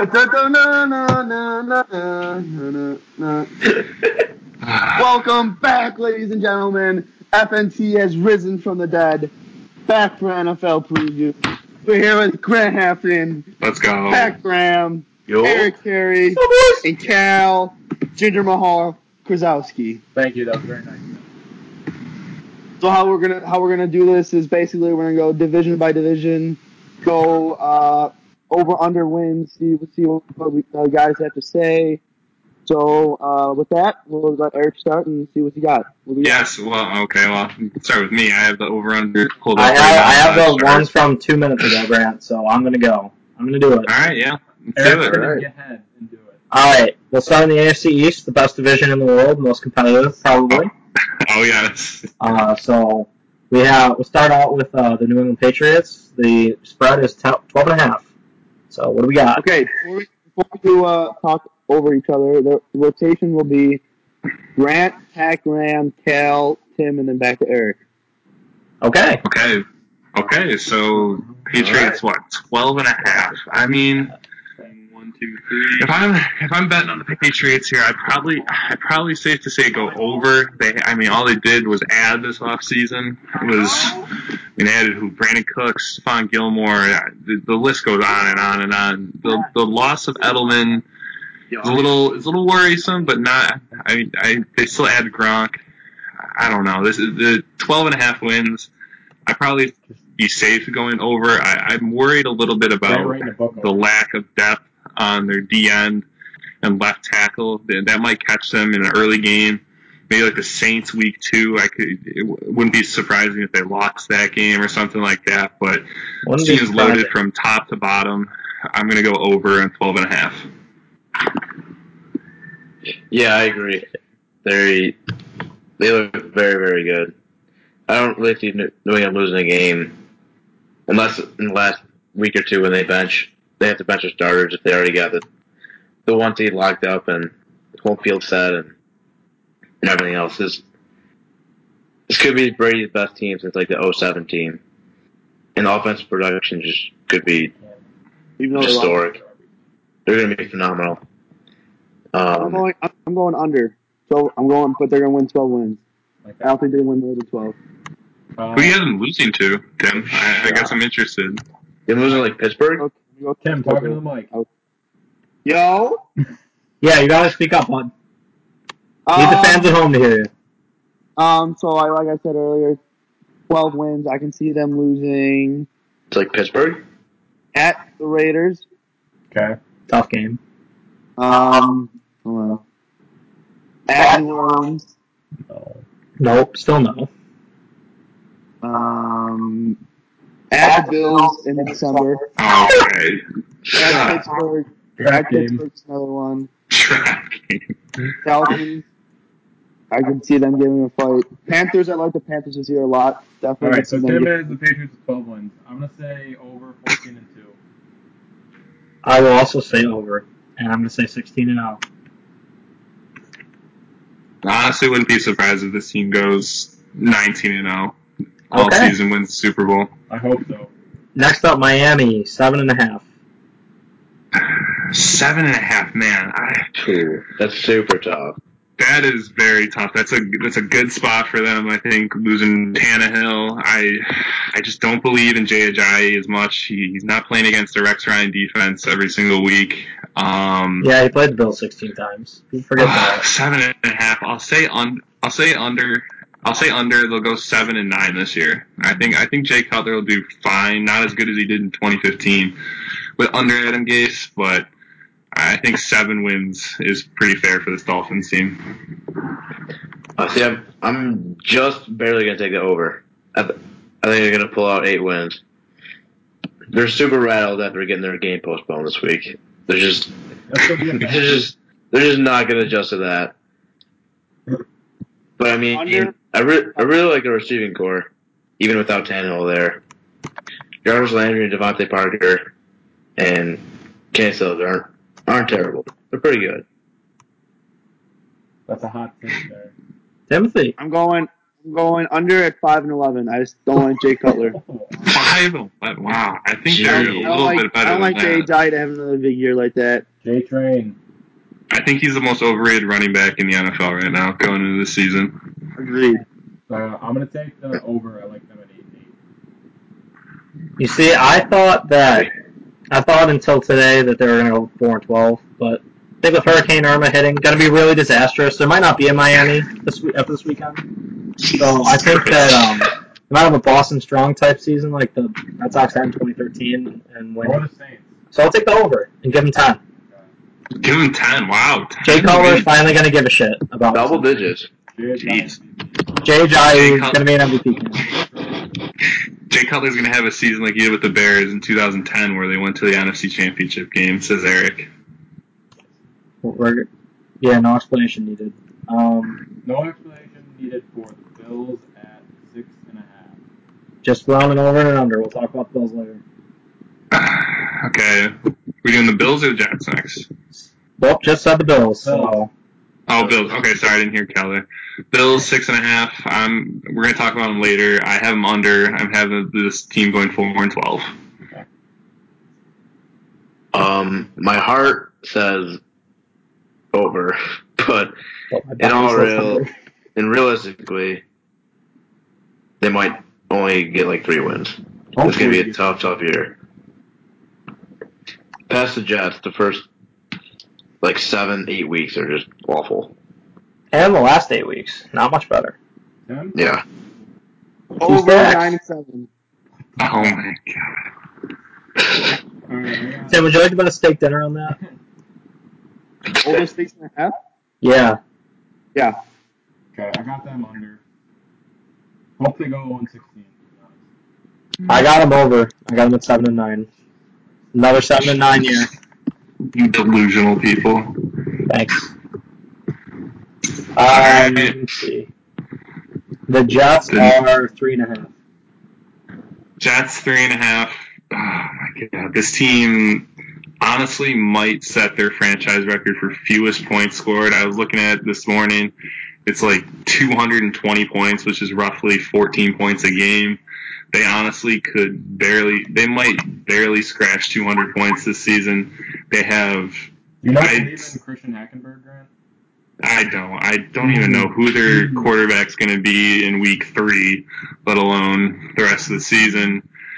Welcome back, ladies and gentlemen. FNT has risen from the dead. Back for NFL preview. We're here with Grant Hampton. Let's go. Pat Graham. Yo. Eric Carey. And Cal Ginger Mahal Krasowski. Thank you. That was very nice. So how we're gonna do this is basically we're gonna go division by division, go over under wins, see what the guys have to say. So with that, we'll let Eric start and see what you got. Yes. Well, okay. Well, start with me. I have the over under pulled up. I have the one from 2 minutes ago, Grant. So I'm gonna go. I'm gonna do it. All right. Yeah. Eric's gonna get ahead and do it. All right. We'll start in the AFC East, the best division in the world, most competitive, probably. Oh yes. So we'll start out with the New England Patriots. The spread is 12.5. So what do we got? Okay, before we do talk over each other, the rotation will be Grant, Pat Graham, Cal, Tim, and then back to Eric. Okay. So Patriots, what, 12.5? I mean, 1, 2, 3. If I'm betting on the Patriots here, I'd probably safe to say go over. All they did was add this offseason. They added Brandon Cooks, Stephon Gilmore. The list goes on and on and on. The loss of Edelman is a little worrisome, but not. They still add Gronk. I don't know. This is the 12.5 wins. I'd probably be safe going over. I'm worried a little bit about the lack of depth on their D end and left tackle. That might catch them in an early game. Maybe like the Saints week 2. It wouldn't be surprising if they lost that game or something like that. But the team is loaded from top to bottom. I'm going to go over in 12.5. Yeah, I agree. They look very, very good. I don't really see New England losing a game unless in the last week or two when they have to bench their starters if they already got the one seed locked up and the home field set and everything else. This could be Brady's best team since like the 2007 team. And the offensive production just could be historic. They're going to be phenomenal. I'm going under. So but they're going to win 12 wins. I don't think they win more than 12. Who do you have them losing to, Tim? I guess I'm interested. They're losing like Pittsburgh? Tim, talking to the mic. Yo? Yeah, you gotta speak up, bud. Need the fans at home to hear you. So like I said earlier, 12 wins. I can see them losing. It's like Pittsburgh? At the Raiders. Okay. Tough game. Hold on. At New Orleans. Nope, still no. At the Bills in December. Okay. At Pittsburgh. At Pittsburgh's another one. Falcons. I can see them giving a fight. Panthers, I like the Panthers this year a lot. Definitely. All right, so Tim has the Patriots with 12 wins. I'm going to say over 14-2. I will also say over, and I'm going to say 16-0. Honestly, wouldn't be surprised if this team goes 19-0. All season wins the Super Bowl. I hope so. Next up, Miami, 7.5. 7.5, man. That's super tough. That is very tough. That's a good spot for them. I think losing Tannehill. I just don't believe in Jay Ajayi as much. He's not playing against a Rex Ryan defense every single week. Yeah, he played the Bills 16 times. Forget that. 7.5. I'll say under. I'll say under. They'll go 7-9 this year. I think Jay Cutler will do fine. Not as good as he did in 2015 with under Adam Gase, but I think 7 wins is pretty fair for this Dolphins team. I'm just barely going to take the over. I think they're going to pull out 8 wins. They're super rattled after getting their game postponed this week. They're just not going to adjust to that. But I mean, I really like the receiving core, even without Tannehill there. Jarvis Landry and Devontae Parker and Kenny Stills aren't terrible. They're pretty good. That's a hot take there. Timothy. I'm going under at 5-11. I just don't like Jay Cutler. Wow. I think Jeez. they're a I little bit I better don't like than Jay that. Dye to have another big year like that. J-Train. I think he's the most overrated running back in the NFL right now going into this season. Agreed. I'm going to take the over. I like them at 8-8. You see, I thought until today that they were going to go 4-12, but I think with Hurricane Irma hitting, going to be really disastrous. There might not be in Miami after this weekend. So I think that they might have a Boston Strong type season like the Red Sox had in 2013 and Or win. the Saints. So I'll take the over and give them 10. Give him 10. Wow. 10 Jay Cutler is wins. finally going to give a shit about Double this. digits. Jeez. Jay Jai is going to be an MVP candidate. Jay Cutler's going to have a season like he did with the Bears in 2010 where they went to the NFC Championship game, says Eric. No explanation needed. No explanation needed for the Bills at 6.5. Just throwing an over and an under. We'll talk about the Bills later. Okay. We're doing the Bills or the Jets next? Well, just said the Bills. So. Oh, Bills. Okay, sorry, I didn't hear Cal there. Bills 6.5. We're gonna talk about them later. I have them under. I'm having this team going 4-12. My heart says over, but realistically, they might only get like 3 wins. It's gonna be a tough year. Past the Jets, the first 7-8 weeks are just awful. And the last 8 weeks, not much better. Yeah. Over 9-7. Oh my god. Tim, would you like to bet a steak dinner on that? Over 6.5? Yeah. Yeah. Okay, I got them under. Hope they go 1-16. I got them over. I got them at 7-9. Another 7-9 year. You delusional people. Thanks. Let's see. The Jets are 3.5. Jets 3.5. Oh my god. This team honestly might set their franchise record for fewest points scored. I was looking at it this morning. It's like 220 points, which is roughly 14 points a game. They honestly they might barely scratch 200 points this season. They have. You not believe in Christian Hackenberg, Grant? I don't even know who their quarterback's going to be in week 3, let alone the rest of the season.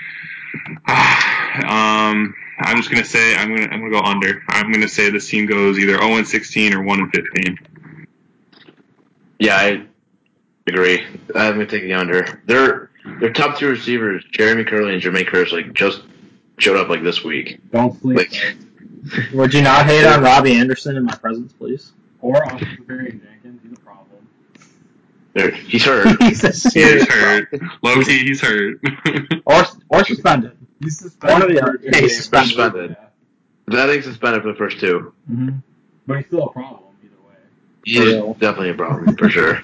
I'm just going to say I'm going to go under. I'm going to say this team goes either 0-16 or 1-15. Yeah, I agree. I'm going to take the under. Their top 2 receivers, Jeremy Curley and Jermaine Kearse, just showed up this week. Don't sleep. Would you not hate on Robbie Anderson in my presence, please? Or Austin Jenkins, he's a problem. He's hurt. He's hurt. Low key, he's hurt. or suspended. He's suspended. One of the other. Yeah, he's suspended. Yeah. I think suspended for the first 2. Mm-hmm. But he's still a problem either way. He's definitely a problem for sure.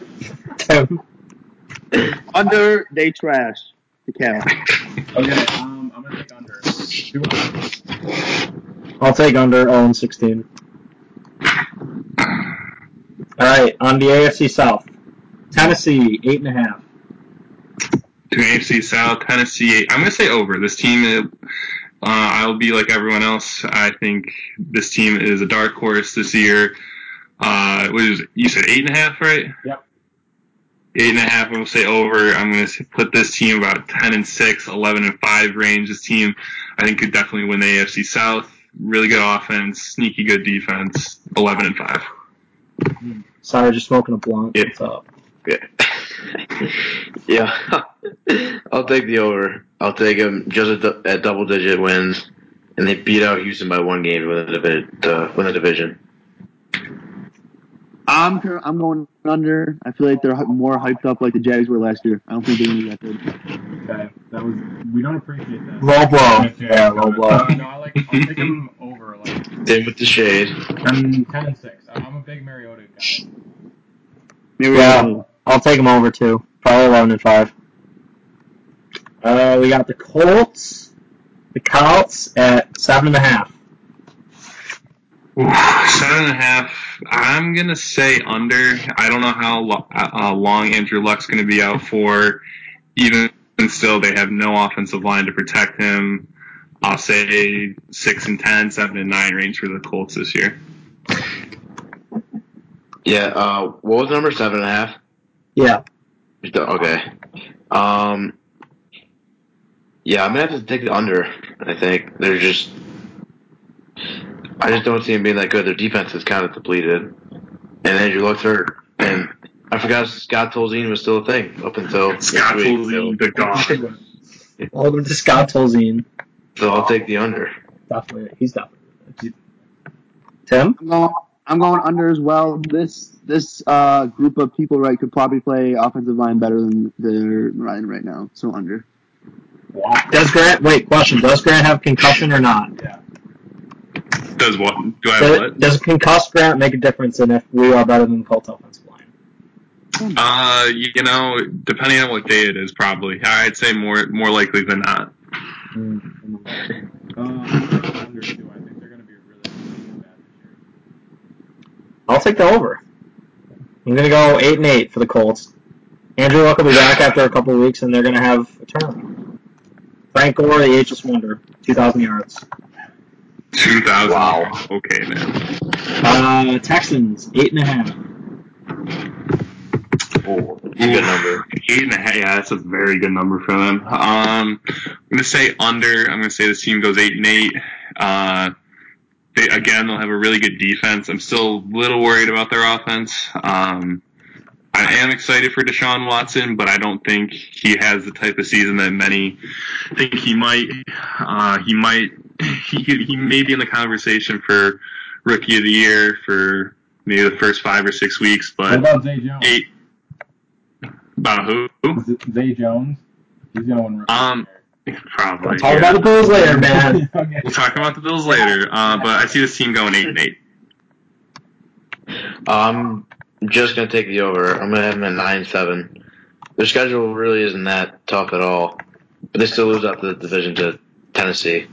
Under, they trash. The Cal. Okay, I'm gonna take under. 2.5. I'll take under 0-16. Alright, on the AFC South. Tennessee, 8.5. To AFC South, Tennessee 8. I'm going to say over. This team, I'll be like everyone else. I think this team is a dark horse this year. You said 8.5, right? Yep. 8.5. I'm going to say over. I'm going to put this team about 10-6, 11-5 range. This team, I think, could definitely win the AFC South. Really good offense, sneaky good defense. 11-5. Sorry, just smoking a blunt. Yeah. What's up? Yeah. I'll take the over. I'll take them just at double-digit wins, and they beat out Houston by 1 game to win the division. I'm going under. I feel like they're more hyped up like the Jags were last year. I don't think they're going to be that good. Okay, we don't appreciate that. Low blow. Yeah, low blow. No, I'll take them over. Same with the shade. I'm 10-6. I'm a big Mariota guy. Yeah, I'll take them over too. Probably 11-5. We got the Colts. The Colts at 7.5. 7.5. I'm gonna say under. I don't know how long Andrew Luck's gonna be out for. Even and still they have no offensive line to protect him. I'll say 6-10, 7-9 range for the Colts this year. Yeah. What was the number? 7.5. Yeah. Okay. Yeah, I'm gonna have to take the under. I think I just don't see him being that good. Their defense is kind of depleted, and Andrew Luck's hurt, and I forgot Scott Tolzien was still a thing up until Scott this week. Tolzien, the god. Welcome to Scott Tolzien. So I'll take the under. Definitely, he's definitely. Tim? I'm going under as well. This group of people could probably play offensive line better than they're running right now. So under. Wow. Does Grant have concussion or not? Yeah. Does what? Do I have what? Does concussed Grant make a difference in if we are better than the Colts offensive line? Depending on what day it is, probably. I'd say more likely than not. I'm under 2. I think they're going to be really bad this year. I'll take the over. I'm going to go 8-8 for the Colts. Andrew Luck will be back after a couple of weeks, and they're going to have a turnaround. Frank Gore, the ageless wonder, 2,000 yards. 2,000. Wow. Okay, man. Texans, 8.5. Oh, that's a good number. 8.5. Yeah, that's a very good number for them. I'm gonna say under. I'm gonna say this team goes 8-8. They'll have a really good defense. I'm still a little worried about their offense. I am excited for Deshaun Watson, but I don't think he has the type of season that many think he might. He may be in the conversation for Rookie of the Year for maybe the first 5 or 6 weeks, What but about Zay Jones? About who? Zay Jones? He's going to win Rookie of the Year. Probably. We'll talk about the Bills later, man. Okay. We'll talk about the Bills later, but I see this team going 8-8. I'm just gonna take the over. I'm gonna have them at 9-7. Their schedule really isn't that tough at all, but they still lose out the division to Tennessee.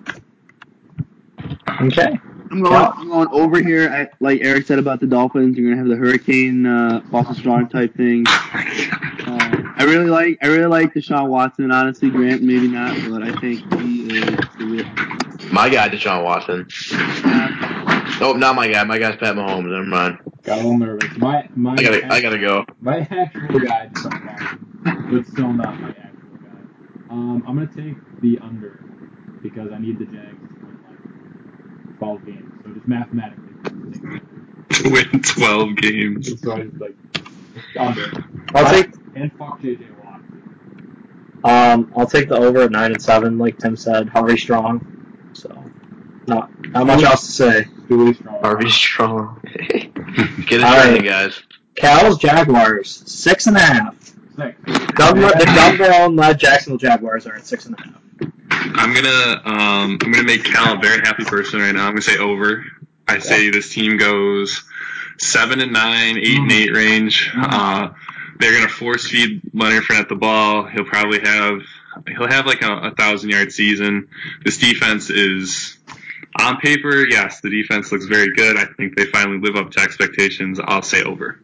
Okay. I'm going over here. Like Eric said about the Dolphins, you're gonna have the Hurricane Boston Strong type thing. I really like Deshaun Watson. Honestly, Grant maybe not, but I think he is the real. My guy, Deshaun Watson. Nope, not my guy. My guy's Pat Mahomes. Never mind. Got a little nervous. I gotta go. My actual guy is Deshaun Watson, but still not my actual guy. I'm going to take the under because I need the Jags to win like 12 games. So just mathematically, To win 12 games. so I just like under. And fuck JJ Watt. I'll take the over at 9-7, like Tim said. Harvey Strong. So, not much else to say. Really strong. Harvey Strong. Get it training, guys. Cows, Jaguars, 6.5. 6. The Dumbo-led Jacksonville Jaguars are at 6.5. I'm gonna make Cal a very happy person right now. I'm gonna say over. I say this team goes 7-9, 8-8 range. They're gonna force feed Leonard Fournette the ball. He'll have like a 1,000-yard season. This defense is, on paper, yes, the defense looks very good. I think they finally live up to expectations. I'll say over.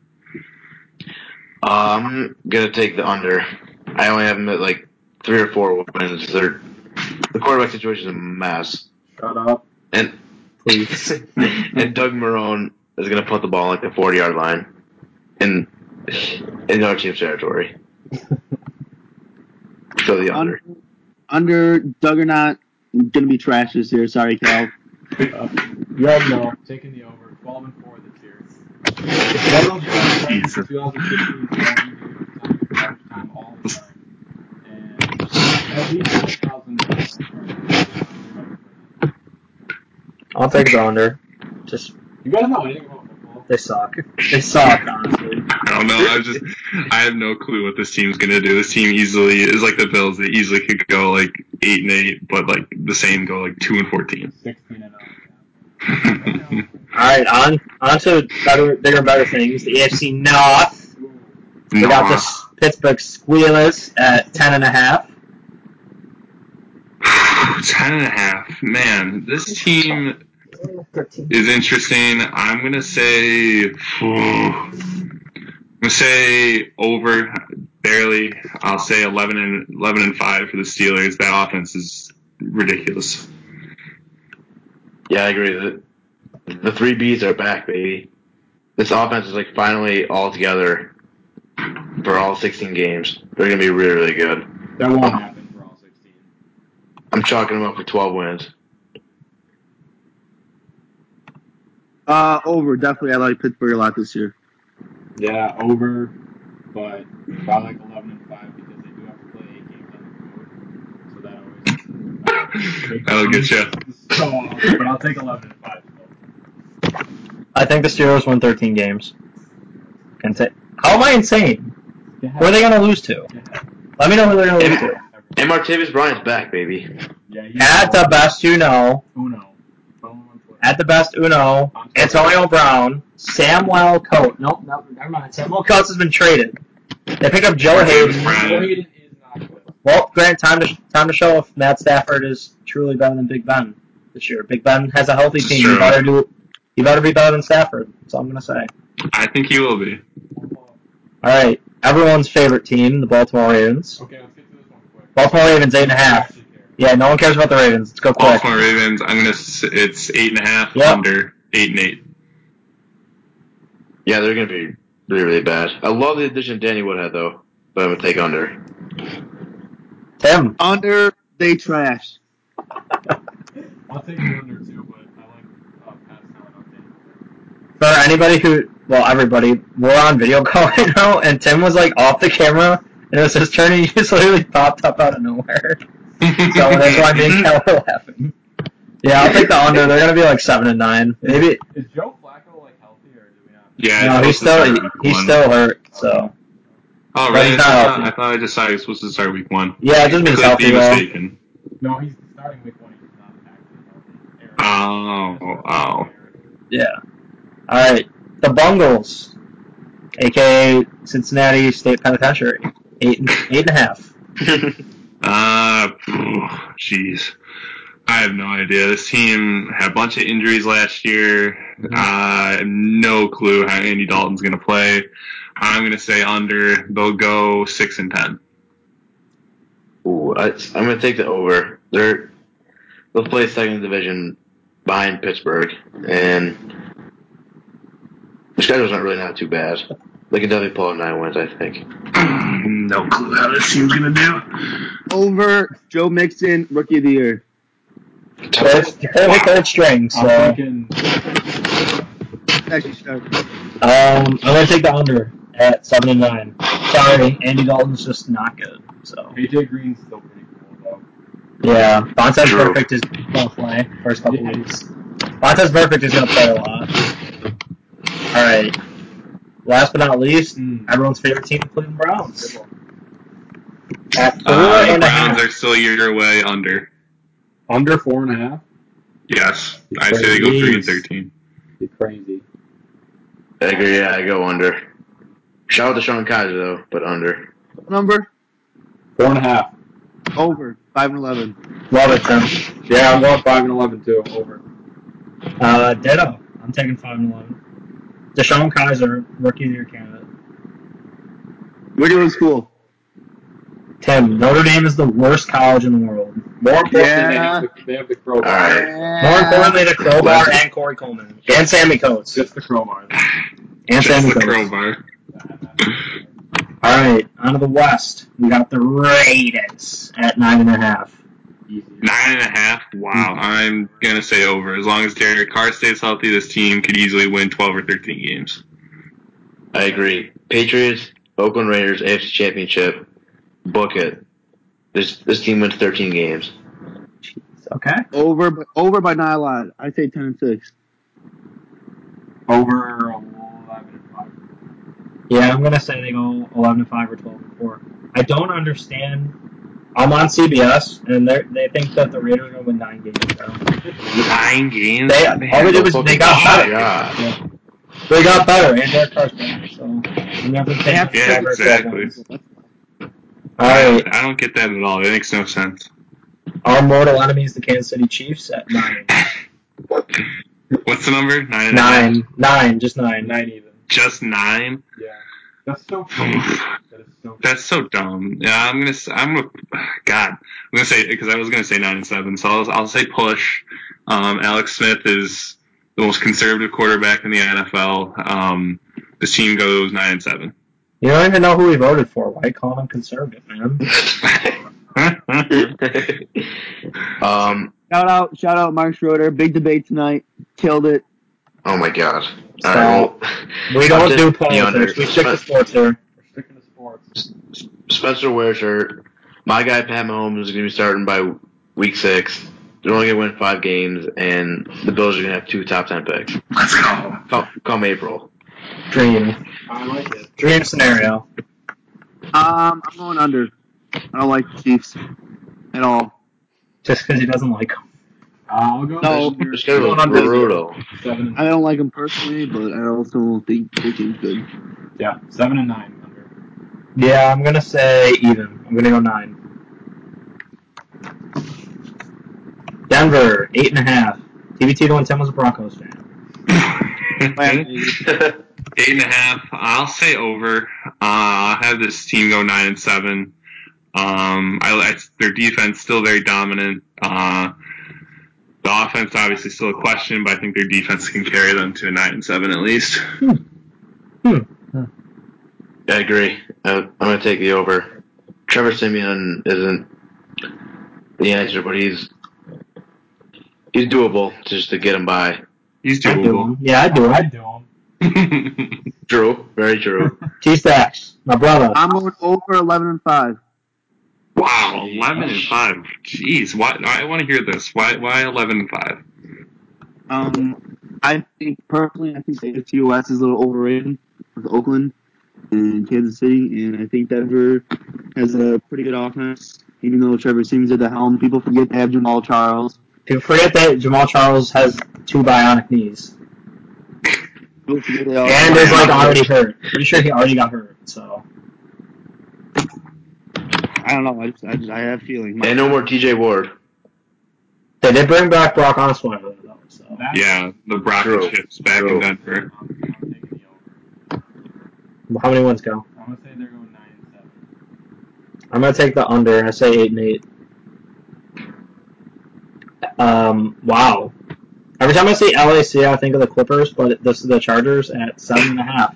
I'm gonna take the under. I only have them at like 3 or 4 wins. The quarterback situation is a mess. Shut up. And Please. and Doug Marrone is gonna put the ball like the 40-yard line in our team's territory. So the under. Under Juggernaut, gonna be trash this year. Sorry, Cal. No. Taking the over. 12-4 this year. Jesus. 2015 time all the time. And at least 1,000. I'll take the under. Just You guys know anything about football? They suck. They suck, honestly. I don't know. I have no clue what this team's gonna do. This team easily is like the Bills. They easily could go like 8-8, but like the same go like 2-14. 16-0. All right, on to bigger and better things. The AFC North. We got the Pittsburgh Squealers at 10.5. 10.5. Man, this team is interesting. I'm gonna say over. barely. I'll say 11-5 for the Steelers. That offense is ridiculous. Yeah, I agree. The three Bs are back, baby. This offense is like finally all together for all 16 games. They're gonna be really, really good. That won't happen for all 16. I'm chalking them up for 12 wins. Over. Definitely, I like Pittsburgh a lot this year. Yeah, over, but I like 11-5 because they do have to play 8 games on the road, so that always That'll get you. So, but I'll take 11-5. I think the Steelers win 13 games. How am I insane? Who are they going to lose to? Let me know who they're going to lose to. And Martavis Bryant's back, baby. Yeah, At the best you know. Uno. Follow him on Twitter. At the best Uno. Antonio Brown. Samuel Coates. Nope, never mind. Samuel Coates has been traded. They pick up Joe Hayden. Joe Hayden is not good. Well, Grant, time to show if Matt Stafford is truly better than Big Ben this year. Big Ben has a healthy team. True. You better be better than Stafford. That's all I'm gonna say. I think he will be. All right, everyone's favorite team, the Baltimore Ravens. Okay, let's get to this one quick. Baltimore Ravens 8.5. Yeah, no one cares about the Ravens. Let's go quick. Baltimore Ravens. It's 8.5 Yep. under 8-8. Yeah, they're gonna be really, really bad. I love the addition of Danny Woodhead though, but I'm gonna take under. Tim. Under. They trash. I'll take the under too, but I like Pat's talent on Danny. For anybody everybody, we're on video call right now, and Tim was like off the camera, and it was his turn, and he just literally popped up out of nowhere. So that's why me and Cal were laughing. Yeah, I'll take the under. They're gonna be like 7-9. Maybe. Is Joe Flacco like healthy or do we not? Yeah, No, he's still hurt. So. Oh, But really? he's not healthy. I thought I just saw he was supposed to start week 1. Yeah, it doesn't mean he's Could healthy be though. mistaken. No, he's starting week 1. He's not actually healthy. Oh. Yeah. All right. The Bungles, aka Cincinnati State Penitentiary, 8.5. Jeez. I have no idea. This team had a bunch of injuries last year. I have no clue how Andy Dalton's going to play. I'm going to say under. They'll go 6-10. Ooh, I'm gonna take the over. They'll play second division behind Pittsburgh, and the schedule's not too bad. They can definitely pull out 9 wins, I think. No clue how this team's going to do. Over. Joe Mixon, Rookie of the Year. Third string. So. I'm thinking. Actually, start. I'm gonna take the under at 7-9. Sorry, Andy Dalton's just not good. So. AJ Green's still pretty cool though. Yeah, Vontaze Perfect is gonna play first couple weeks. Vontaze Perfect is gonna play a lot. All right. Last but not least, everyone's favorite team, the Cleveland Browns. At 4.5. The Browns are still a year away under. Under 4.5? Yes. I say they go 3-13. You're crazy. I agree, yeah, I go under. Shout out to Sean Kaiser though, but under. Number? 4.5. Over. 5-11. Love it, Tim. Yeah, I'm going 5-11 too. Over. Ditto. I'm taking 5-11. Deshaun Kaiser, Rookie of the Year candidate. Where do you go to school? Tim, Notre Dame is the worst college in the world. More importantly, Yeah. they have the crowbar. All right. More importantly, the crowbar and Corey Coleman. And Sammy Coates. Just the crowbar. And Just Sammy the Coates. crowbar. All right, on to the West. We got the Raiders at 9.5. Easy. 9.5. Wow. I'm gonna say over. As long as Derek Carr stays healthy, this team could easily win 12 or 13 games. I agree. Patriots, Oakland Raiders, AFC Championship. Book it. This team wins 13 games. Okay. Over by not a lot. I say 10-6. Over 11-5. Yeah, I'm gonna say they go 11-5 or 12-4. I don't understand. I'm on CBS, and they think that the Raiders are gonna win 9 games now. 9 games? All they did was they got better. Yeah. They got better, and Derek Carr's better. So I'm gonna have to take Yeah, over exactly. 12 wins. All right, I don't get that at all. It makes no sense. our mortal enemies, the Kansas City Chiefs, at 9. What's the number? 9.5? 9, just 9. 9 even. Just 9? Yeah. That's so crazy. That is so crazy. That's so dumb. Yeah, God, I'm gonna say because I was gonna say 9-7, so I'll say push. Alex Smith is the most conservative quarterback in the NFL. This team goes 9-7. You don't even know who he voted for. Why call him conservative, man? Shout out Mark Schroeder. Big debate tonight. Killed it. Oh my god. Stop. Alright, well, We don't do the under. politics. We stick to sports here. We're sticking to sports. Spencer Ware's hurt. My guy Pat Mahomes is going to be starting by week 6. They're only going to win 5 games, and the Bills are going to have 2 top 10 picks. Let's go. Come April. Dream. I like it. Dream scenario. I'm going under. I don't like the Chiefs at all. Just because he doesn't like them. I'll go No. under. It's going to Going be under. brutal. 7 I don't like them personally, but I also don't think their team's good. Yeah, 7 and 9 under. Yeah, I'm going to say even. I'm going to go 9. Denver, 8.5. TBT to 10 was a Broncos fan. 8.5. I'll say over. I'll have this team go 9-7. Their defense still very dominant. The offense obviously still a question, but I think their defense can carry them to a 9-7 at least. I agree. I'm going to take the over. Trevor Siemian isn't the answer, but he's doable just to get him by. He's I do doable. him. Yeah, I do I him. do them. True. Very true. T-Stacks, my brother. I'm going over 11-5. Wow, 11-5. Jeez, why? I want to hear this. Why 11-5? I think personally, the AFC West is a little overrated with Oakland and Kansas City, and I think Denver has a pretty good offense. Even though Trevor Siemian's at the helm, people forget they have Jamal Charles. People forget that Jamal Charles has 2 bionic knees. People forget they also And is like already hurt. Pretty sure he already got hurt, so. I don't know. I have a feeling. And no more TJ Ward. They did bring back Brock Osweiler, though, so. Yeah, the rocket ship's back in Denver. I'm taking the over. How many wins go? I'm going to say they're going 9-7. I'm going to take the under. I say 8-8. Wow. Every time I see LAC, I think of the Clippers, but this is the Chargers at 7.5.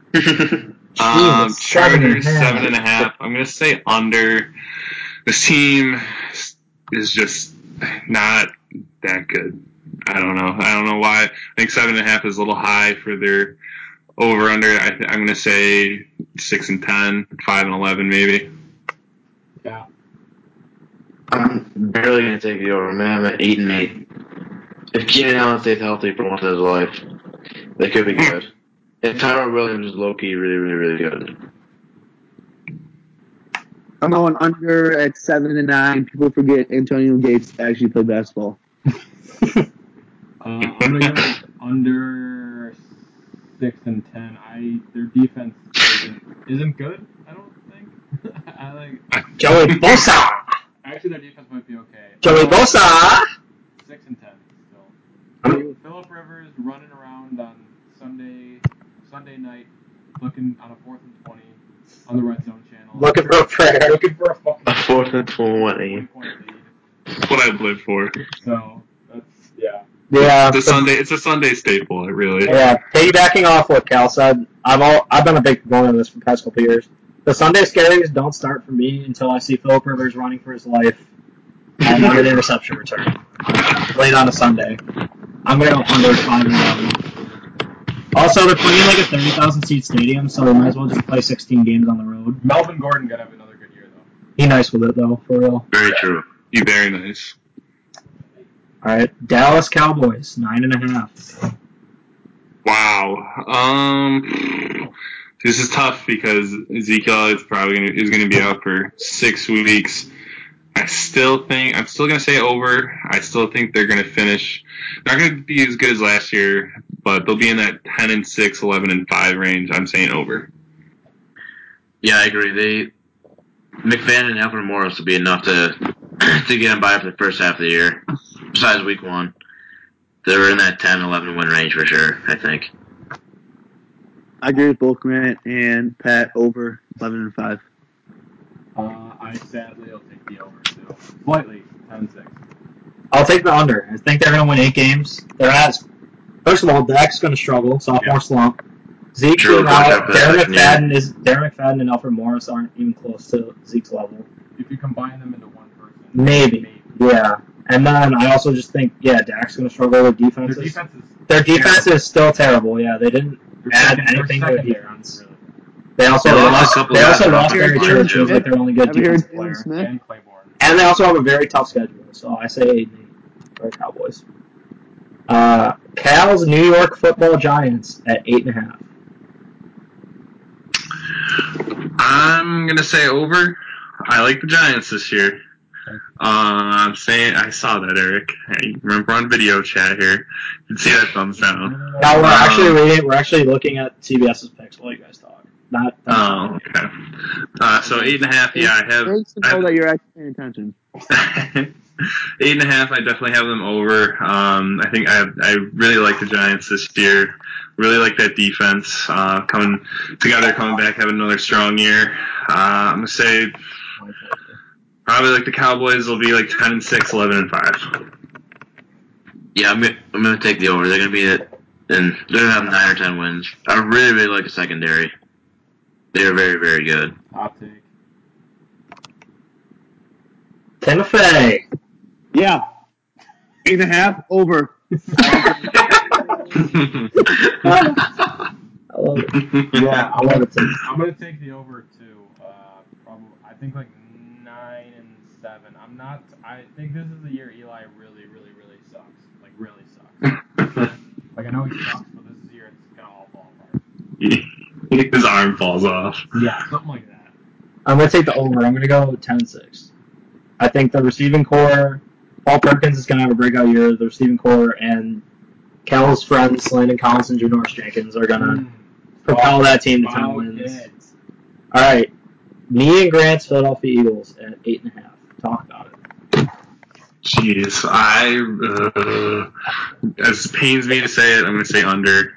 Chargers 7.5. I'm gonna say under. This team is just not that good. I don't know why. I think 7.5 is a little high for their over under. I'm gonna say 6-10, 5-11 maybe. Yeah. I'm barely going to take the over, man. I'm at 8-8. If Keenan Allen stays healthy for once in his life, they could be good. And Tyrell Williams is low-key really, really, really good. I'm going under at 7-9. People forget Antonio Gates actually played basketball. I'm going to go under 6-10. Their defense isn't good, I don't think. I like Joey Bosa! Actually, their defense might be okay. Joey Bosa! 6-10 still. Phillip Rivers running around on Sunday night, looking on a 4th and 20 on the Red Zone channel. Looking for a prayer. Looking for a fucking A 4th and 20. 20-point lead. That's what I'd live for. So that's Yeah. It's a Sunday staple. It really. Yeah. Piggybacking off what Cal said, I've been a big proponent of this for the past couple of years. The Sunday scaries don't start for me until I see Phillip Rivers running for his life and an interception return late on a Sunday. I'm going to go under 5-11. Also, they're playing like a 30,000 seat stadium, so they might as well just play 16 games on the road. Melvin Gordon got to have another good year though. Be nice with it though, for real. Very true. You very nice. All right, Dallas Cowboys 9.5. Wow. This is tough because Ezekiel is probably gonna be out for 6 weeks. I'm still gonna say over. I still think they're gonna finish. Not gonna be as good as last year, but they'll be in that 10-6, 11-5 range. I'm saying over. Yeah, I agree. McFadden and Alfred Morris will be enough to get them by for the first half of the year. Besides week 1, they're in that 10-11 win range for sure, I think. I agree with both Grant and Pat over 11-5. I sadly will take the over too. Slightly, 10-6. I'll take the under. I think they're going to win 8 games. First of all, Dak's going to struggle, sophomore slump. Zeke's True, being watch out. out for that Darren McFadden and Alfred Morris aren't even close to Zeke's level. If you combine them into one person, Maybe. Yeah. And then I also just think, Dak's going to struggle with defenses. Their defense is still terrible. Yeah, they didn't add anything to their defense. Really. They also lost Barry Church, who's like their only good defensive player. And Claiborne. And they also have a very tough schedule. So I say 8-8 for the Cowboys. Cal's New York Football Giants at 8.5. I'm gonna say over. I like the Giants this year. I'm saying I saw that, Eric. I remember on video chat here. You can see that thumbs down. Now we're actually looking at CBS's picks while you guys talk. Okay. So 8.5. Yeah, I have. It's nice to know that you're actually paying attention. 8.5. I definitely have them over. I think I really like the Giants this year. Really like that defense coming back, having another strong year. I'm gonna say probably like the Cowboys will be like 10-6, 11-5. Yeah, I'm gonna take the over. They're gonna be and they're gonna have 9 or 10 wins. I really, really like the secondary. They're very, very good. Hot take. Timothy. Yeah. 8.5 over. I love it. Yeah, I love it too. I'm gonna take the over too. Probably, I think like 9-7. I think this is the year Eli really, really, really sucks. Like really sucks. Like I know he sucks, but this is the year it's gonna all fall apart. His arm falls off. Yeah, something like that. I'm going to take the over. I'm going to go 10-6. I think the receiving core, Paul Perkins is going to have a breakout year. The receiving core and Cal's friends, Landon Collins and Janoris Jenkins, are going to propel that team to 10 wins. All right. Me and Grant's Philadelphia Eagles at 8.5. Talk about it. Jeez, as it pains me to say it, I'm going to say under.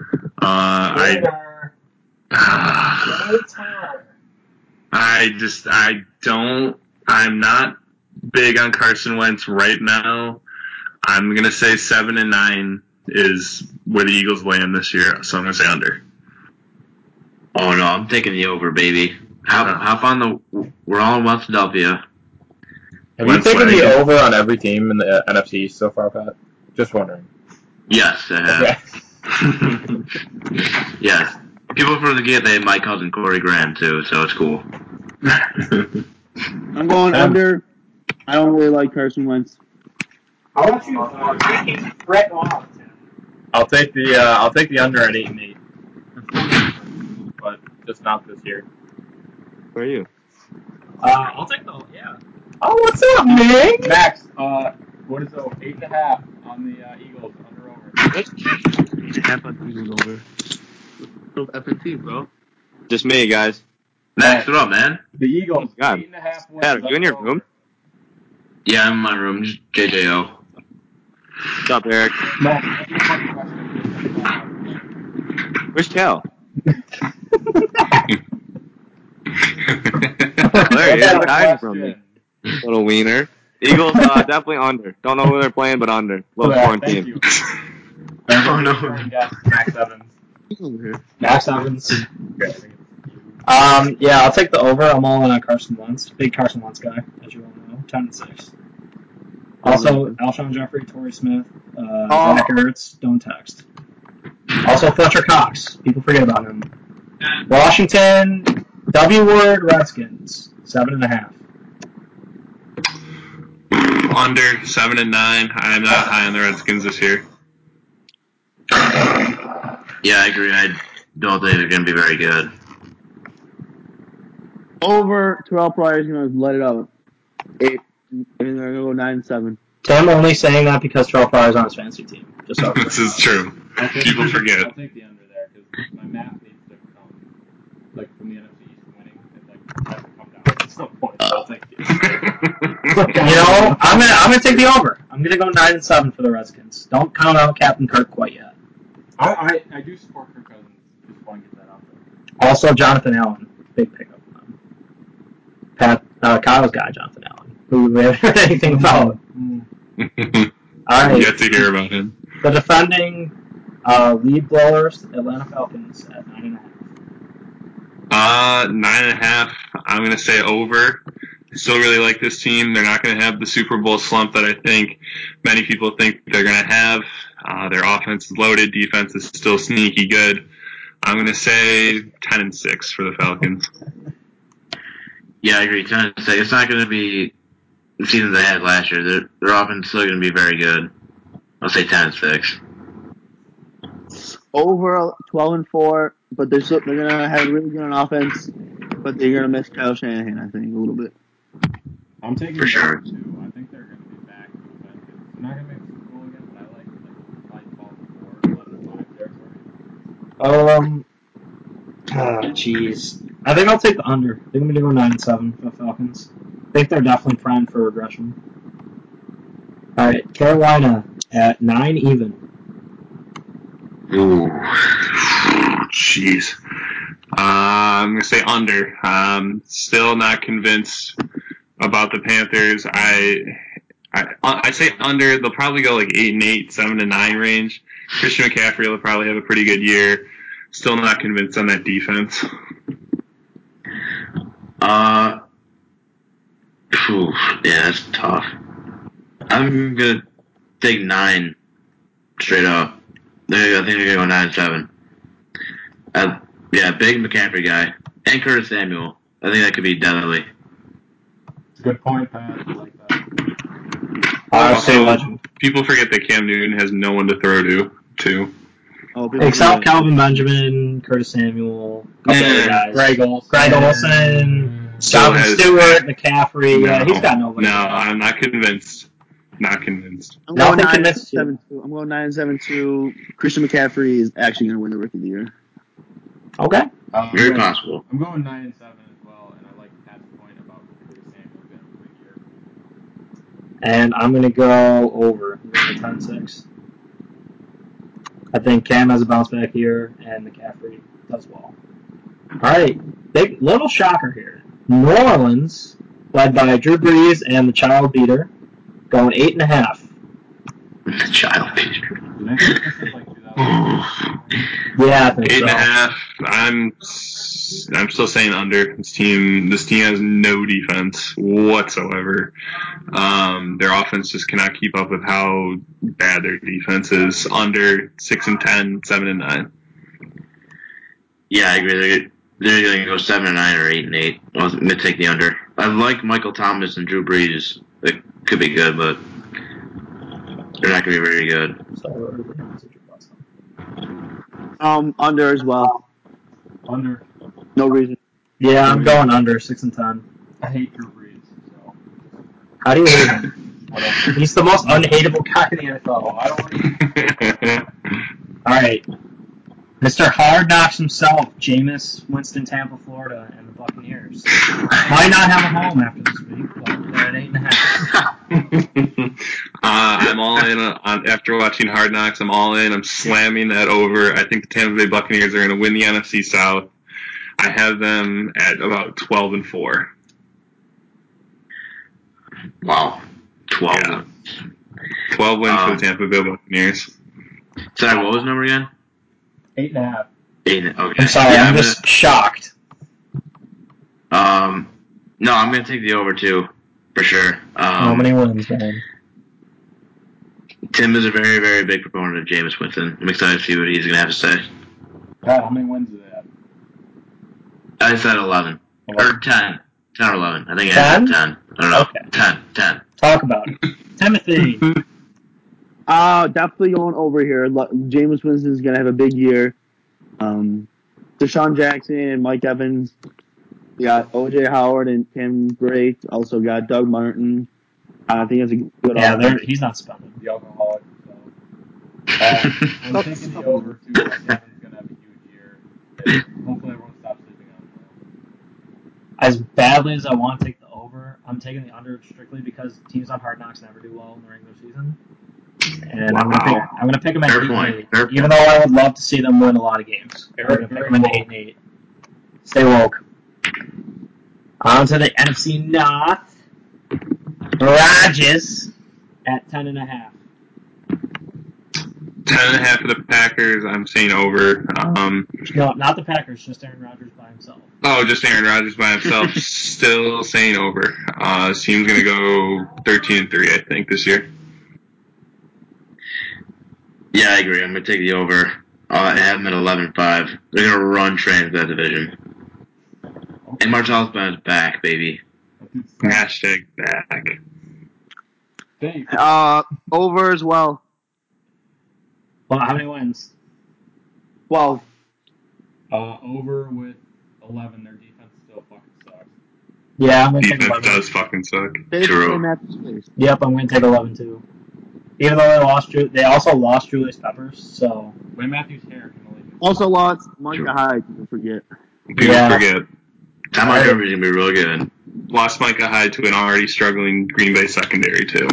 I'm not big on Carson Wentz right now. I'm going to say 7-9 is where the Eagles land this year, so I'm going to say under. Oh no, I'm taking the over, baby. Hop on we're all in West Philadelphia. Have you taken the over on every team in the NFC so far, Pat? Just wondering. Yes, I have. Okay. Yes. People forget they have my cousin Corey Graham too, so it's cool. I'm going under. I don't really like Carson Wentz. How about you? Brett Wallace. I'll take the under at 8-8. But just not this year. Where are you? I'll take the yeah. Oh, what's up, man? Max, what is 8.5 on the Eagles under over? 8.5 on the Eagles over. Little FNT, bro. Just me, guys. Max, what up, man? The Eagles, God. 8.5 wins. Pat, are you in your room? Yeah, I'm in my room. Just JJO. What's up, Eric? Max, answer the fucking question. Where's Cal? Oh, there he is, Answer the hiding from me. question. Little wiener. Eagles, definitely under. Don't know who they're playing, but under. Low scoring Thank team. you. Oh, no. Max Evans. He's over here. Max Evans. Yeah, I'll take the over. I'm all in on Carson Wentz. Big Carson Wentz guy, as you all know. 10-6. Also, Alshon Jeffrey, Torrey Smith, Zach Ertz, don't text. Also, Fletcher Cox. People forget about him. Washington, W Word, Redskins, 7.5. Under 7-9. I'm not high on the Redskins this year. Yeah, I agree. I don't think they're going to be very good. Over. Terrell Pryor's going to let it out. 8. And they're going to go 9-7. Tim only saying that because Terrell Pryor's on his fantasy team. Just so This is true. People forget. I'll take the under there because my math needs to come like from the NFC East winning. It like has to come down at some point. So I'll take the under. I'm gonna take the over. I'm gonna go 9-7 for the Redskins. Don't count out Captain Kirk quite yet. I do support Kirk Cousins. point get that out there. Also, Jonathan Allen, big pickup. Kyle's guy, Jonathan Allen, who we haven't heard anything about. All right. Yet to hear about him. The defending lead blowers, Atlanta Falcons at 9.5. 9.5. I'm gonna say over. I still really like this team. They're not gonna have the Super Bowl slump that I think many people think they're gonna have. Their offense is loaded. Defense is still sneaky good. I'm gonna say 10-6 for the Falcons. Yeah, I agree. 10-6. It's not going to be the season they had last year. Their offense is still going to be very good. I'll say 10-6. Over 12-4, but they're gonna have really good on offense, but they're gonna miss Kyle Shanahan, I think, a little bit. I'm taking For the sure. over too. I think they're going to be back to the benefits. They're not going to make the Super Bowl again, but I like probably 12-4, 11-5 territory. Jeez. I think I'll take the under. I think I'm going to go 9-7 for the Falcons. I think they're definitely primed for regression. All right, Carolina at 9 even. Ooh, jeez. I'm gonna say under. Still not convinced about the Panthers. I say under. They'll probably go like 8-8, 7-9 range. Christian McCaffrey will probably have a pretty good year. Still not convinced on that defense. Yeah, that's tough. I'm gonna take 9 straight up. I think they're gonna go 9-7. Yeah, big McCaffrey guy and Curtis Samuel. I think that could be deadly. Good point, Pat. I like that. Also, people forget that Cam Newton has no one to throw to, too. Oh, Except Calvin Benjamin, Curtis Samuel, a couple other guys. Greg Olsen, Dalvin Stewart, McCaffrey. No, yeah, he's got nobody. No, I'm not convinced. Not convinced. I'm going Nothing convinced you. 9-7-2. I'm going 9-7-2. Christian McCaffrey is actually going to win the Rookie of the Year. Okay. Very possible. I'm going 9-7 as well, and I like Pat's point about Curtis Samuel being a big year. And I'm going to go over. I'm going to 10-6. I think Cam has a bounce back here, and McCaffrey does well. All right, big little shocker here. New Orleans, led by Drew Brees and the Child Beater, going 8.5. The Child Beater. Did I think this is like 2000? Yeah, I think 8.5. so. I'm still saying under. This team has no defense whatsoever. Their offense just cannot keep up with how bad their defense is. Under 6-10, 7-9. Yeah, I agree. They're going to go 7-9 or 8-8. I'm going to take the under. I like Michael Thomas and Drew Brees. It could be good, but they're not going to be very good. Under as well. Under. No reason. Yeah, I'm going under 6-10. I hate Drew Brees, so. How do you hate him? He's the most unhateable guy in the NFL. I don't All right. Mr. Hard Knocks himself, Jameis Winston, Tampa, Florida, and the Buccaneers. Might not have a home after this week, but they're at 8.5. I'm all in after watching Hard Knocks. I'm all in. I'm slamming that over. I think the Tampa Bay Buccaneers are going to win the NFC South. I have them at about 12-4. Wow. 12. Yeah. 12 wins for the Tampa Bay Buccaneers. Sorry, what was the number again? 8.5. 8. Okay. I'm sorry, I'm just shocked. No, I'm going to take the over too, for sure. How many wins, man? Tim is a very, very big proponent of Jameis Winston. I'm excited to see what he's going to have to say. Pat, how many wins do they have? I said 11. Or 10. 10 or 11. I think I 10? said 10. I don't know. Okay. 10. Talk about it. Timothy. Definitely going over here. Jameis Winston is going to have a big year. Deshaun Jackson and Mike Evans. We got O.J. Howard and Tim Drake. Also got Doug Martin. I think it's a good offense. He's not spending. The alcoholic. So. I'm taking the over, too. Mike Evans going to have a huge year. And hopefully everyone stops sleeping on him. As badly as I want to take the over, I'm taking the under strictly because teams on Hard Knocks never do well in the regular season. And I'm Wow. gonna pick them at Fair 8-8, point. Fair even point. though I would love to see them win a lot of games. I'm gonna pick them at 8-8. Stay woke. On to the NFC North. Rodgers at 10.5. 10.5 for the Packers. I'm saying over. No, not the Packers. Just Aaron Rodgers by himself. Oh, just Aaron Rodgers by himself. Still saying over. This team's gonna go 13-3, I think, this year. Yeah, I agree. I'm going to take the over. I have them at 11-5. They're going to run trains that division. And Martellus Bennett back, baby. Hashtag back. Dave. Over as well. Well, how many wins? 12. Over with 11. Their defense still fucking sucks. Yeah, I'm gonna take Defense 11. does fucking suck. True. Yep, I'm gonna take 11 too. Even though they also lost Julius Peppers, so Wayne Matthews' hair can only do. Also lost Micah Hyde, people forget. People forget. Tom Montgomery's going to be real good. Lost Micah Hyde to an already struggling Green Bay secondary, too.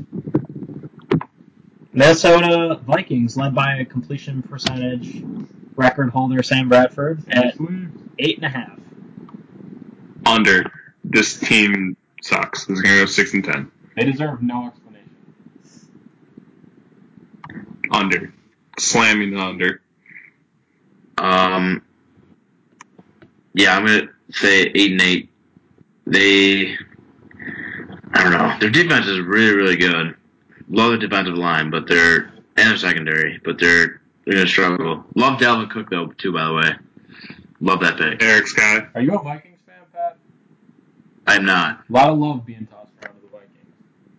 Minnesota Vikings, led by a completion percentage record holder Sam Bradford at 8.5. Under. This team sucks. This is going to go 6-10. They deserve no explanation. Under. Slamming the under. Yeah, I'm going to say 8-8. I don't know. Their defense is really, really good. Love the defensive line, and their secondary, but they're going to struggle. Love Dalvin Cook, though, too, by the way. Love that pick. Eric Scott. Are you a Vikings fan, Pat? I'm not. A lot of love being tossed around to the Vikings.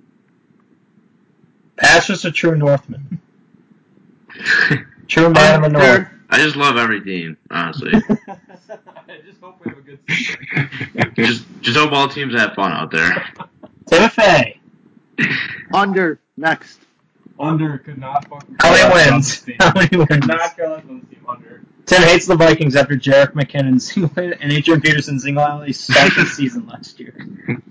Pat's just a true Northman. True man of the North. I just love every team, honestly. I just hope we have a good season. just hope all teams have fun out there. Timothy. Under. Next. Under could not fucking. How many wins? How many wins? Could not care less on the team under. Tim hates the Vikings after Jerick McKinnon and Adrian Peterson single-handedly stunk the season last year.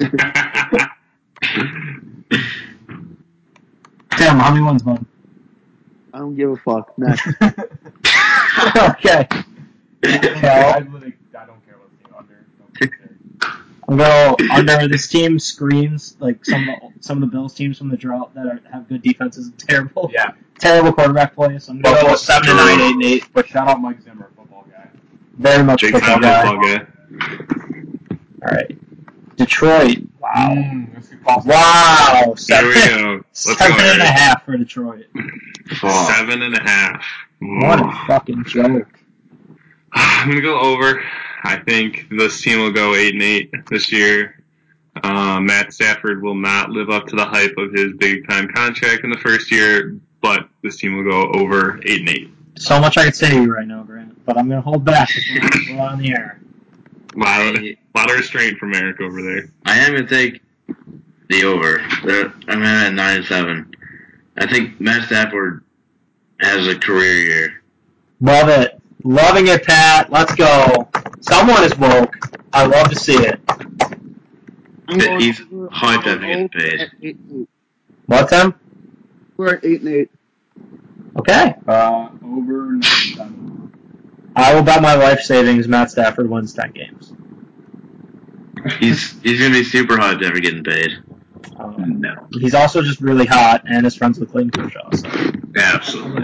Tim, how many wins, bud? I don't give a fuck. Next. Okay. I don't care what the team under. I'm going to under. This team screams like some of the Bills teams from the drought that have good defenses and terrible quarterback play. So I'm going to go 7-9, 8-8. But shout out Mike Zimmer, football guy. Very much Big football time guy. football guy. All right, Detroit. Wow. Wow. There we go. Let's 7.5 for Detroit. 7.5. What a fucking joke. I'm going to go over. I think this team will go 8-8 this year. Matt Stafford will not live up to the hype of his big-time contract in the first year, but this team will go over 8-8. So much I could say to you right now, Grant, but I'm going to hold back because we're on the air. A lot of restraint from Eric over there. I am going to take the over. I'm at 9-7. I think Matt Stafford has a career year. Love it. Loving it, Pat. Let's go. Someone is woke. I love to see it. He's hyped after getting paid. What, Tim? We're at 8-8. Okay. Over 9-7. I will bet my life savings Matt Stafford wins 10 games. He's going to be super hyped after getting paid. No. He's also just really hot and is friends with Clayton Kershaw. So. Absolutely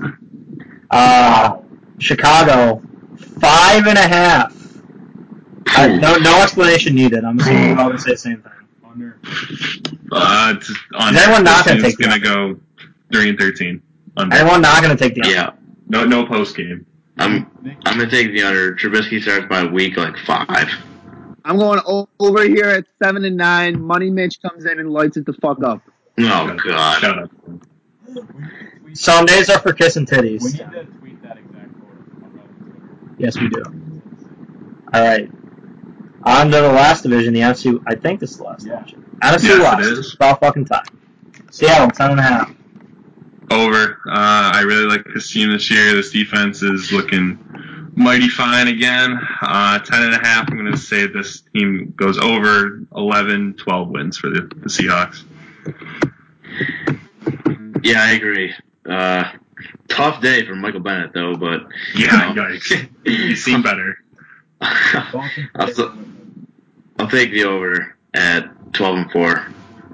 not. Chicago, 5.5. No explanation needed. I'm assuming you're all going to say the same thing. Under. Is everyone not going to take the under? It's going to go 3-13. Under. Everyone not going to take the under? Yeah. No post game. I'm going to take the under. Trubisky starts by week 5. I'm going over here at 7-9. Money Mitch comes in and lights it the fuck up. Oh, God. Shut up. Sundays are for kissing titties. We need to tweet that exact quote. Yes, we do. All right. On to the last division, the NFC. I think this is the last division. NFC West. It is. It's about fucking time. Seattle, 10.5. Over. I really like this team this year. This defense is looking mighty fine again. 10.5. I'm going to say this team goes over 11, 12 wins for the Seahawks. Yeah, I agree. Tough day for Michael Bennett, though, but Yeah, yikes. He's seen better. Boston. I'll take the over at 12-4.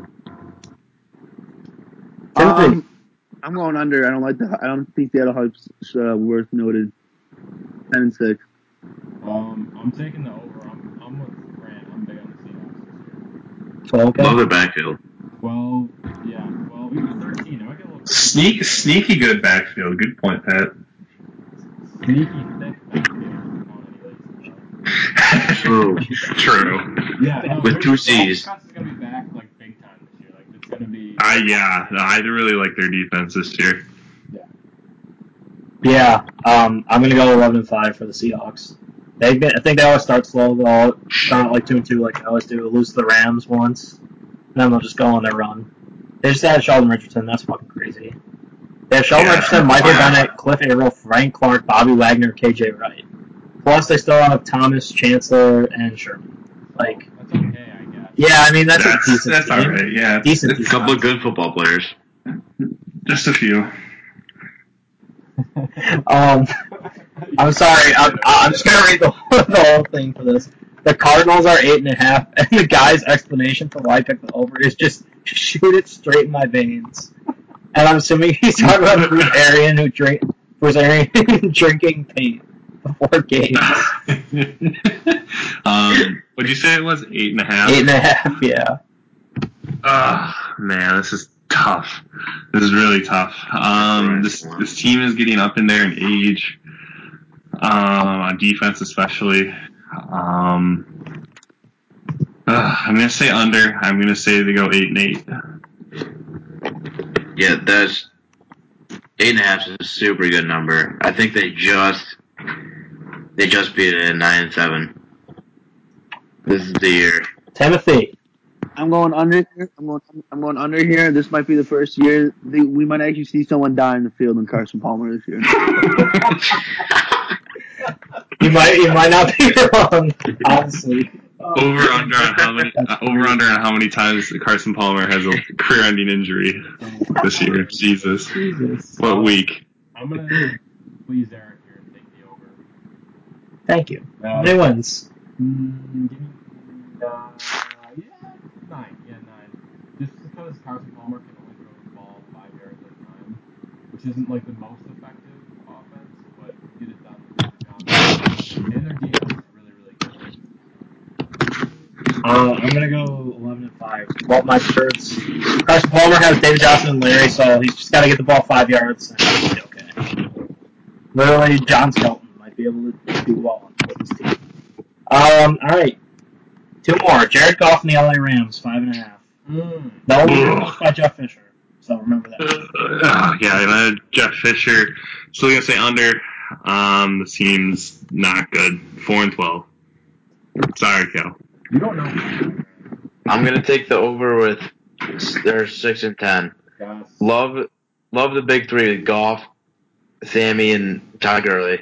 Timothy. I'm going under. I don't think the other hype's worth noted. 10-6. I'm taking the over. I'm with Grant. I'm big on the Seahawks this year. 12, okay. Love their backfield. 12, yeah, 12, even 13. I might get a little Sneaky good backfield. Good point, Pat. sneaky thick backfield. True. Yeah, no, With two C's. Cuts is gonna be back like big time this year. Like it's gonna be. I really like their defense this year. Yeah, I'm going to go 11-5 for the Seahawks. I think they always start slow. They'll start like 2-2 like they always do. Lose to the Rams once, and then they'll just go on their run. They just had Sheldon Richardson. That's fucking crazy. They have Sheldon Richardson, Michael Bennett, Cliff Averill, Frank Clark, Bobby Wagner, KJ Wright. Plus, they still have Thomas, Chancellor, and Sherman. Like, That's okay, I guess. yeah, I mean that's a decent That's team. all right. Yeah, Decent A couple of good football players. just a few. I'm sorry. I'm just gonna read the whole thing for this. The Cardinals are 8.5, and the guy's explanation for why I picked the over is just shoot it straight in my veins. And I'm assuming he's talking about Bruce Arian drinking paint before games. What'd you say it was? 8.5? 8.5, yeah. Man, this is tough. This is really tough. This team is getting up in there in age, on defense especially. I'm gonna say under. I'm gonna say they go 8-8. Yeah, that's 8.5 is a super good number. I think they just beat it at 9-7. This is the year. Timothy. I'm going under here. I'm going under here. This might be the first year we might actually see someone die in the field in Carson Palmer this year. You might not be wrong, honestly. Over under on how many times Carson Palmer has a career-ending injury this year. Jesus. What week? I'm gonna please Eric here and take the over. Thank you. How many wins? Give me 9. Yeah, 9. Just because Carson Palmer can only throw the ball 5 yards at a time, which isn't like the most effective offense, but get it done. And their defense is really, really good. I'm gonna go 11-5. Well, my shirts. Carson Palmer has David Johnson and Larry, so he's just got to get the ball 5 yards, and he'll be okay. Literally, John Skelton might be able to do well on this team. All right, 2 more. Jared Goff and the LA Rams, 5.5. That will be coached by Jeff Fisher, so remember that. Yeah, Jeff Fisher. Still gonna say under. The team's not good. 4-12. Sorry, Cal. You don't know. I'm gonna take the over with their 6-10. Yes. Love the big three: Goff, Sammy, and Todd Gurley.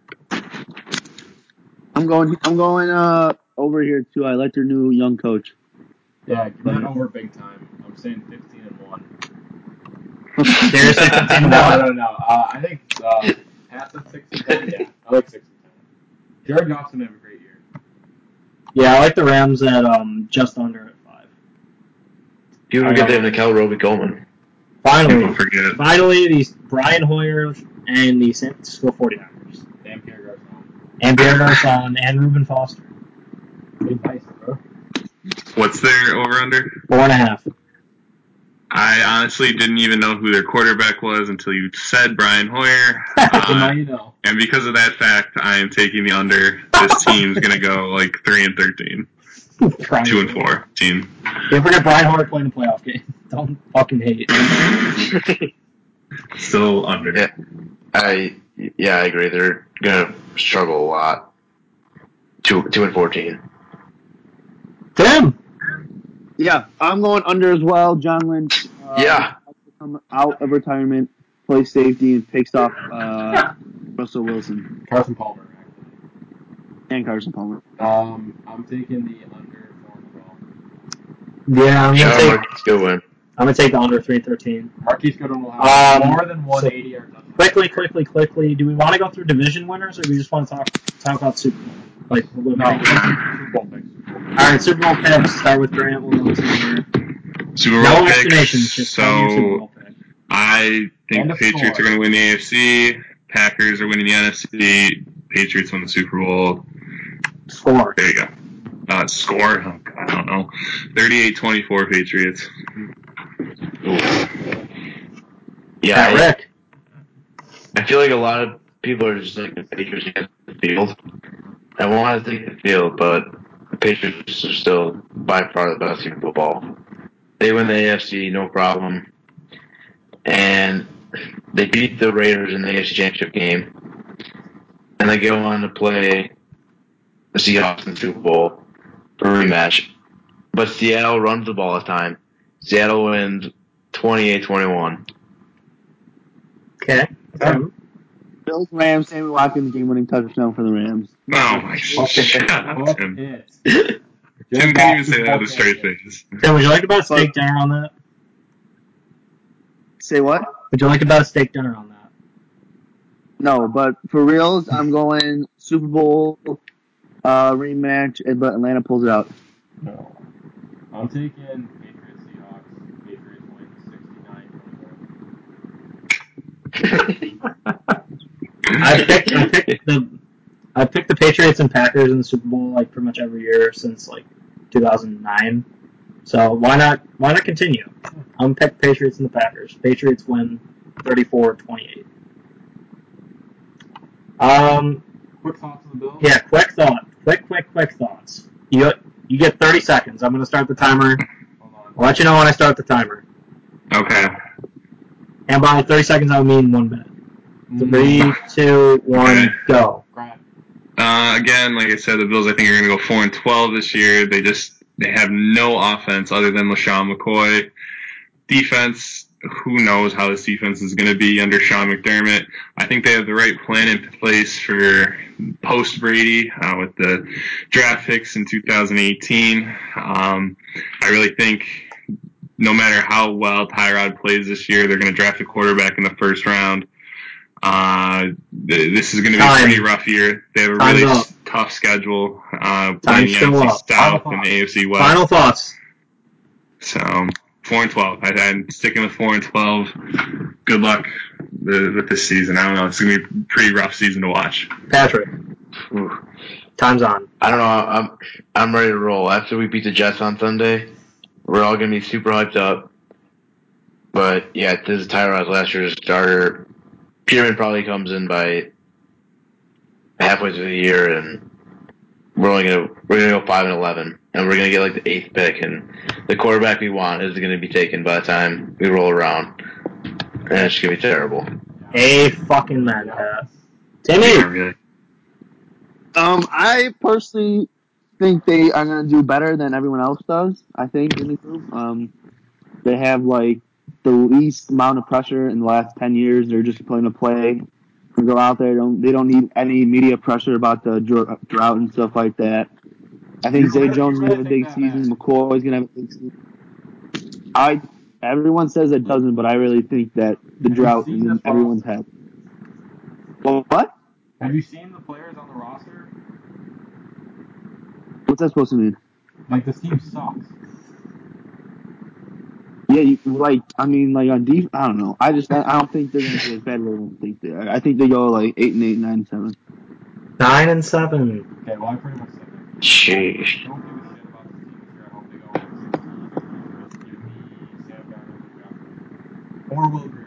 I'm going over here too. I like their new young coach. Yeah, give that over big time. I'm saying 15-1. Seriously, 15-1? No. I think past 6-10. Yeah, I like 6-10. Jared Goff's gonna have a great year. Yeah, I like the Rams at just under at 5. People forget they have Nickel Roby Coleman. Finally, these Brian Hoyer and the San Francisco 49ers. And Pierre Garçon and Reuben Foster. Good advice, bro. What's their over-under? 4.5. I honestly didn't even know who their quarterback was until you said Brian Hoyer. Now you know. And because of that fact, I am taking the under. This team's going to go like 3-13. 2-4 team. Don't forget Brian Hoyer playing the playoff game. Don't fucking hate. Still under. Yeah, I agree. They're gonna struggle a lot. 2-14. Tim. Yeah, I'm going under as well. John Lynch. Come out of retirement, plays safety, and picks off Russell Wilson. Carson Palmer, actually. And Carson Palmer. I'm taking the under 4-12. Yeah, I'm gonna take. Good win. I'm going to take the under 313. Marquise Goodwin will have more than so 180 or touchdown. Quickly. Do we want to go through division winners, or do we just want to talk about Super Bowl? Like, No, Super Bowl picks. All right, Super Bowl picks. Start with Grant. We'll go to there. Super Bowl No picks. explanations, just tell me your Super Bowl pick. I think And the a Patriots score. are going to win the AFC. Packers are winning the NFC. Patriots win the Super Bowl. Score. There you go. Score? Oh, God, I don't know. 38-24 Patriots. Yeah, Rick. I feel like a lot of people are just like the Patriots against the field. I want to take the field, but the Patriots are still by far the best team in football. They win the AFC, no problem. And they beat the Raiders in the AFC Championship game. And they go on to play the Seahawks in the Super Bowl for a rematch. But Seattle runs the ball all the time. Seattle wins 28-21. Okay. Bills, Rams, Sammy Watkins, game-winning touchdown for the Rams. Oh, my God. Shut up, Tim. It. Tim couldn't even say that with a straight face. Tim, would you like about a steak dinner on that? Say what? Would you like about a steak dinner on that? No, but for reals, I'm going Super Bowl rematch, but Atlanta pulls it out. No. I'm taking Patriots Seahawks. Patriots win 69-21. I picked the Patriots and Packers in the Super Bowl like pretty much every year since like 2009. So why not continue? I'm gonna pick Patriots and the Packers. Patriots win 34-28. Quick thoughts on the Bills? Yeah, quick thoughts. You get 30 seconds. I'm gonna start the timer. Hold on. I'll let you know when I start the timer. Okay. And by 30 seconds, I mean 1 minute. 3, 2, 1, Okay. go. Grant. Again, like I said, the Bills I think are going to go 4-12 this year. They have no offense other than LaShawn McCoy. Defense, who knows how this defense is going to be under Sean McDermott. I think they have the right plan in place for post Brady with the draft picks in 2018. I really think no matter how well Tyrod plays this year, they're going to draft a quarterback in the first round. This is going to be a pretty rough year. They have a really tough schedule, playing the NFC South and the AFC West. Final thoughts. So 4-12. I'm sticking with 4-12. Good luck with this season. I don't know. It's going to be a pretty rough season to watch. Patrick. Time's on. I don't know. I'm ready to roll. After we beat the Jets on Sunday, we're all going to be super hyped up. But yeah, this is Tyrod's last year's starter. Peterman probably comes in by halfway through the year, and we're gonna go 5-11, and we're gonna get like the 8th pick, and the quarterback we want is gonna be taken by the time we roll around, and it's gonna be terrible. Fucking man, Timmy. I personally think they are going to do better than everyone else does. I think in the group, they have like the least amount of pressure in the last 10 years. They're just going to play and go out there. They don't need any media pressure about the drought and stuff like that. I think Zay Jones is going to have a big season. McCoy is going to have a big season. Everyone says it doesn't, but I really think that the drought is in everyone's head. Well, what? Have you seen the players on the roster? What's that supposed to mean? Like, this team sucks. Yeah, on defense, I don't know. I don't think they're going to be as bad as everyone thinks they are. I think they go like 8-8, 9-7. 9-7. Okay, well, I pretty much said that. Sheesh. Don't give a shit about this team this year. I hope they go 16. Give me Sam Darnold or Will Greer.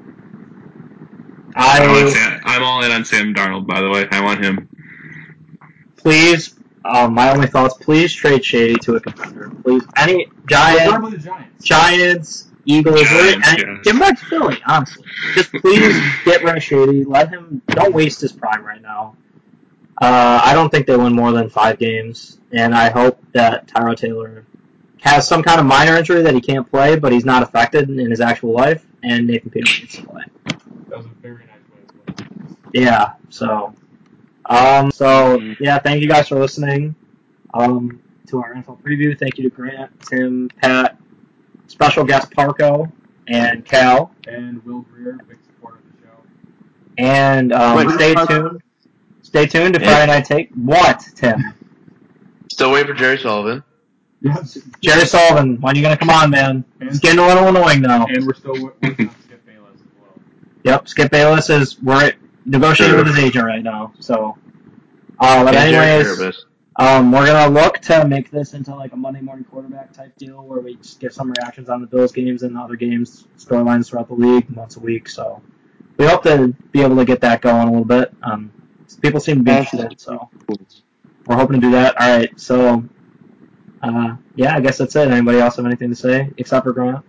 I'm all in on Sam Darnold, by the way. I want him. Please, my only thoughts, please trade Shady to a contender. Please. Any Giants, Eagles, give him back to Philly, honestly. Just please get rid of Shady. Don't waste his prime right now. I don't think they win more than 5 games, and I hope that Tyrod Taylor has some kind of minor injury that he can't play, but he's not affected in his actual life, and Nathan Peterman needs to play. That was a very nice way of putting it. Yeah, so thank you guys for listening to our NFL preview. Thank you to Grant, Tim, Pat, special guest Parco and Cal. And Will Greer, big supporter of the show. And stay tuned to Yeah. Friday Night Take. What, Tim? Still waiting for Jerry Sullivan. Yes. Jerry Sullivan, when are you going to come on, man? It's getting a little annoying now. And we're still working on Skip Bayless as well. Yep, Skip Bayless we're negotiating with his agent right now. So, but And Jerry anyways, Kerberos. we're gonna look to make this into like a Monday morning quarterback type deal where we just give some reactions on the Bills games and other games, storylines throughout the league once a week. So we hope to be able to get that going a little bit. People seem to be interested, so we're hoping to do that. All right, so yeah, I guess that's it. Anybody else have anything to say except for Grant?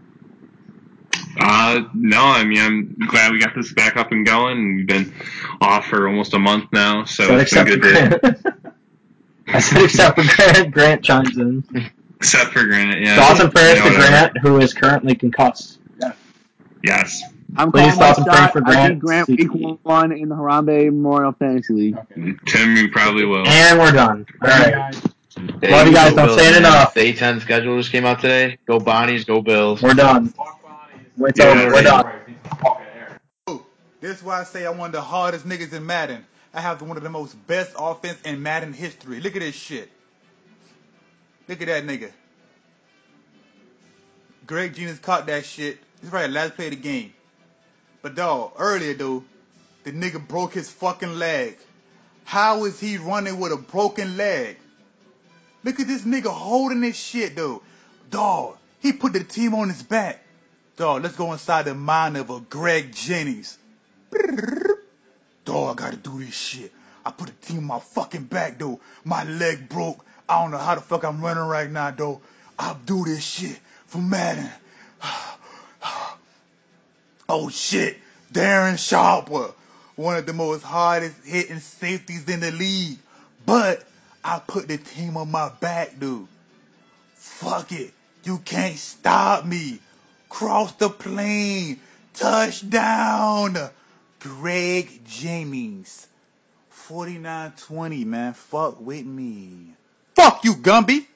No, I mean, I'm glad we got this back up and going. We've been off for almost a month now, so it's been good to... I said except for Grant. Grant chimes in. Except for Grant, yeah. Thoughts and prayers to Grant, who is currently concussed. Yes. I'm Please calling thoughts and my prayers shot. for I Grant. beat Grant week 1 in the Harambe Memorial Fantasy League. Okay. Tim, you probably will. And we're done. All right. Guys. Love you guys. Don't say it enough. The A10 schedule just came out today. Go Bonnies, go Bills. We're done. Fuck Bonnie's. It's over. We're done. This is why I say I'm one of the hardest niggas in Madden. I have one of the most best offense in Madden history. Look at this shit. Look at that nigga. Greg Genius caught that shit. This is right, last play of the game. But dog, earlier though, the nigga broke his fucking leg. How is he running with a broken leg? Look at this nigga holding this shit though. Dog, he put the team on his back. Dog, let's go inside the mind of a Greg Jennings. Dog, I gotta do this shit. I put the team on my fucking back though. My leg broke. I don't know how the fuck I'm running right now though. I'll do this shit for Madden. Oh shit, Darren Sharper, one of the most hardest hitting safeties in the league. But I put the team on my back, dude. Fuck it, you can't stop me. Cross the plane, touchdown. Greg Jennings, 49-20, man. Fuck with me. Fuck you, Gumby.